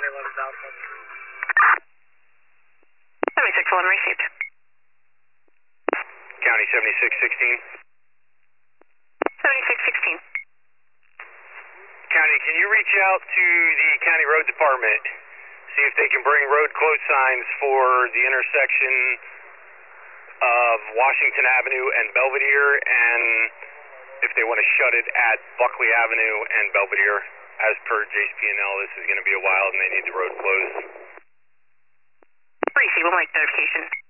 11 Alpha. 7611 received. County 7616. 7616. County, can you reach out to the County Road Department, see if they can bring road close signs for the intersection of Washington Avenue and Belvedere, and if they want to shut it at Buckley Avenue and Belvedere. As per JCP&L, this is going to be a while and they need the road closed. Receive, we'll make notification.